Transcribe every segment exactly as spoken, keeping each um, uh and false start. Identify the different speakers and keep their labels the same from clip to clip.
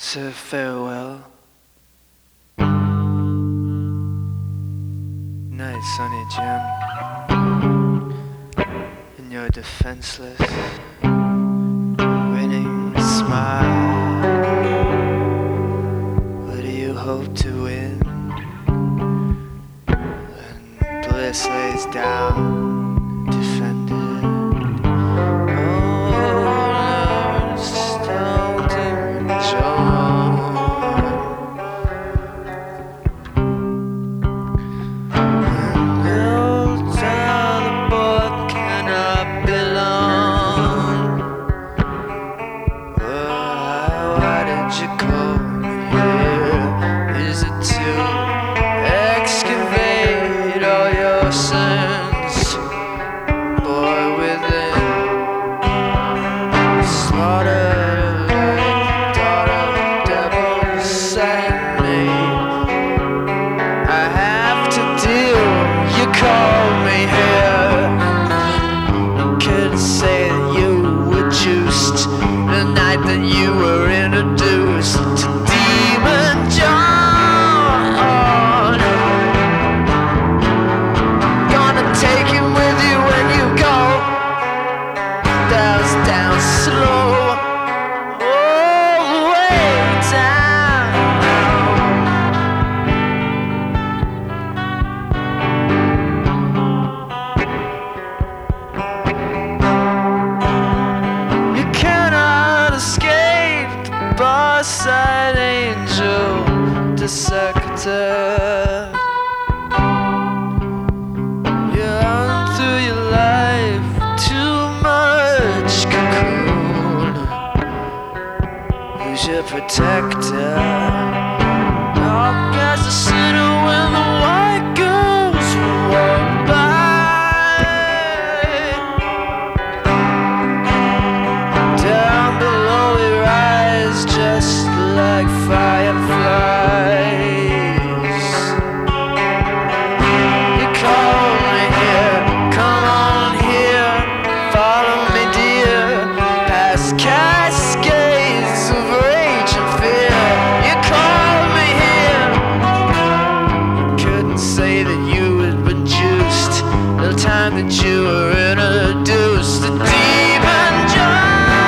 Speaker 1: It's a farewell. Night, Sonny Jim. And you're defenseless, winning a smile. What do you hope to win? When bliss lays down, defended. Side angel, dissector. You run through your life too much cocoon. Who's your protector? Oh, guys, the sinner when the white girls walk by. Down below we rise just like fireflies. You call me here, come on here, follow me dear, past cascades of rage and fear. You call me here, couldn't say that you had been juiced the time that you were introduced to Demon John.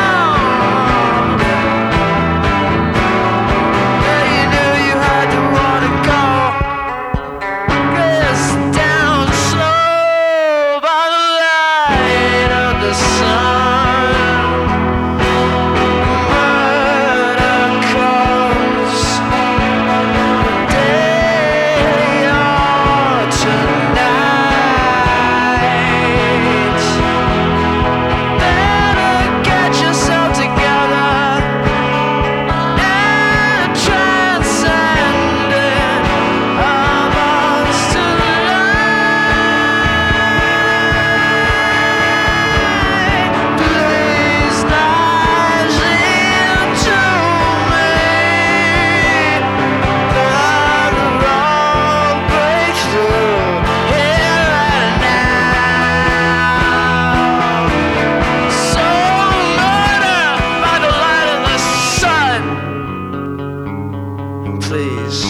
Speaker 1: Please,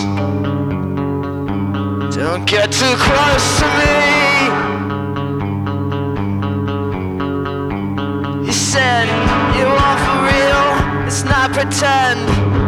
Speaker 1: don't get too close to me. You said you want for real, it's not pretend.